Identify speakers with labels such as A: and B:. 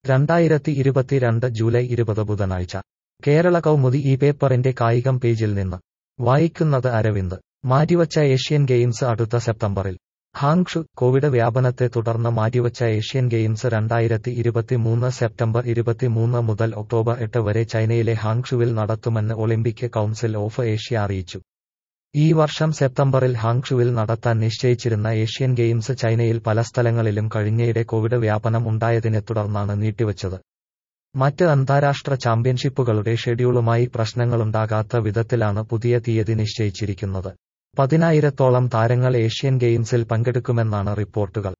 A: 2022 July 20 ബുധനാഴ്ച കേരള കൗമുദി ഈ പേപ്പറിന്റെ കായികം പേജിൽ നിന്ന് വായിക്കുന്നത് അരവിന്ദ്. മാറ്റിവച്ച ഏഷ്യൻ ഗെയിംസ് അടുത്ത സെപ്റ്റംബറിൽ. ഹാങ്ഷു. കോവിഡ് വ്യാപനത്തെ തുടർന്ന് മാറ്റിവച്ച ഏഷ്യൻ ഗെയിംസ് 2023 സെപ്റ്റംബർ 23 മുതൽ ഒക്ടോബർ 8 വരെ ചൈനയിലെ ഹാങ്ഷുവിൽ നടത്തുമെന്ന് ഒളിമ്പിക് കൗൺസിൽ ഓഫ് ഏഷ്യ അറിയിച്ചു. ഈ വർഷം സെപ്റ്റംബറിൽ ഹാങ്ഷുവിൽ നടത്താൻ നിശ്ചയിച്ചിരുന്ന ഏഷ്യൻ ഗെയിംസ് ചൈനയിൽ പല സ്ഥലങ്ങളിലും കഴിഞ്ഞയിടെ കോവിഡ് വ്യാപനം ഉണ്ടായതിനെ തുടർന്നാണ് നീട്ടിവച്ചത്. മറ്റ് അന്താരാഷ്ട്ര ചാമ്പ്യൻഷിപ്പുകളുടെ ഷെഡ്യൂളുമായി പ്രശ്നങ്ങളുണ്ടാകാത്ത വിധത്തിലാണ് പുതിയ തീയതി നിശ്ചയിച്ചിരിക്കുന്നത്. 10,000-ഓളം താരങ്ങൾ ഏഷ്യൻ ഗെയിംസിൽ പങ്കെടുക്കുമെന്നാണ് റിപ്പോർട്ടുകൾ.